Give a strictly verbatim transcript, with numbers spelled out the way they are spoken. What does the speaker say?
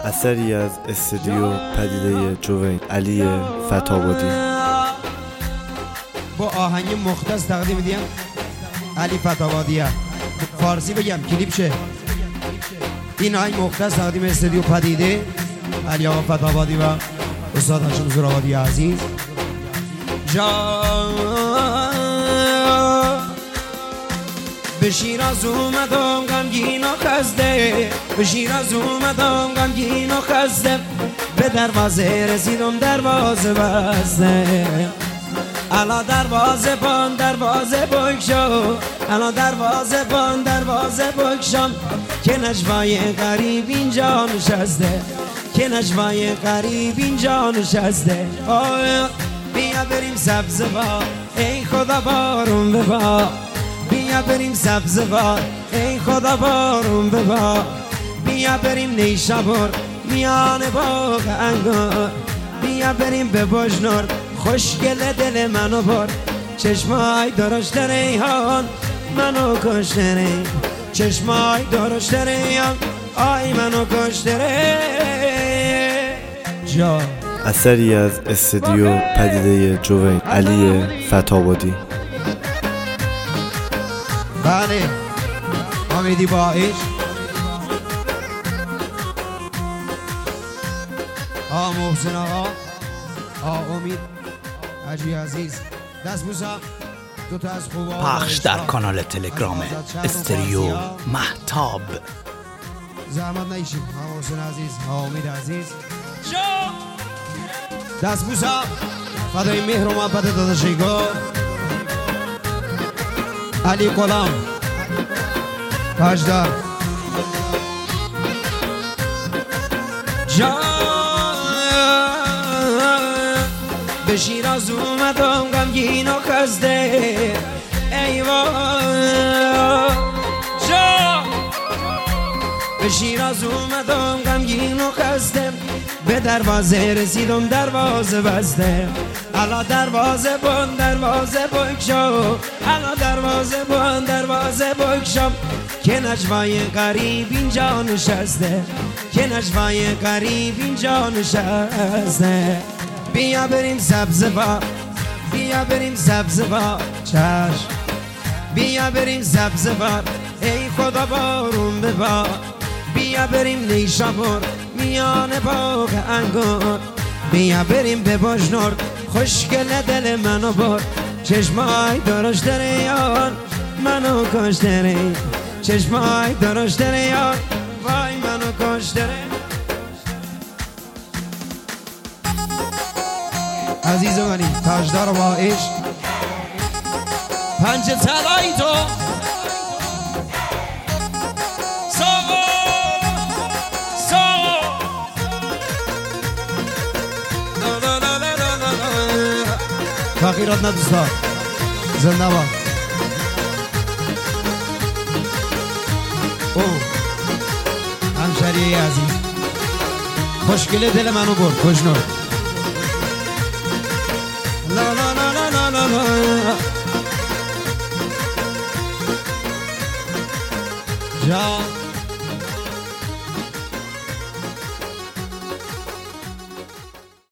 اثری از استودیو پدیده جوین علی فتابادی با آهنگ مختص تقدیم دیم علی فتابادی. فارسی بگم کلیپ شه. این آهنگ مختص تقدیم استودیو پدیده علی فتابادی و استاد هاشم زورآبادی عزیز. جا به شیراز اومدم غمگین و خسته، به شیراز اومدم غمگین و خسته، به دروازه رسیدم دروازه بسته. الا دروازه بان دروازه بگشا، الا دروازه بان دروازه بگشا، که نجوای غریب اینجا نشسته، که نجوای غریب اینجا نشسته. بیا بریم سبزوار ای خدا بارون ببار، بیا بریم سبزوار ای خدا بارون ببار، بیا بریم نیشابور میان باغ انگور، بیا بریم به بجنور خوشگل دل منو بر، چشمای درشت ریحان منو کشته ری، چشمای درشت ریحان آی منو کشته ری. جا اثری از استودیو پدیده جوین علی فتابادی. بله امیدی با عشق. آقا محسن آقا، آقا امید حجی عزیز، دست بوسا دو تا از خوبا پخش در کانال تلگرام استریو مهتاب. زحمت نیشیم آقا محسن عزیز، آقا امید عزیز. دست بوسا فدای مهر و محبت داداشیگو علی غلام تاجدار. جا به شیراز اومدم غمگین و خسته، ای وای. جا به شیراز اومدم غمگین و خسته، به دروازه رسیدم دروازه بسته. الا دروازه بان دروازه بگشا، الا دروازه بان دروازه بگشا، که نجوای غریب اینجا نشسته، که نجوای غریب اینجا نشسته. بیا بریم سبزوار، بیا بریم سبزوار چشم، بیا بریم سبزوار ای خدا بارون ببار، بیا بریم نیشابور میان باغ انگور، بیا بریم به بجنور خوشگل دل منو بر، چشمای درشت ریان منو کشته ری، چشمای درشت ریان وای منو کشته ری. عزیز منی تاجدار با عشق، پنج طلایی تو ساقو ساقو فقیرات نه دوستان، زنده با او همشهری عزیز، خوشگل دل منو بر کجنور. لا لا لا لا لا لا جا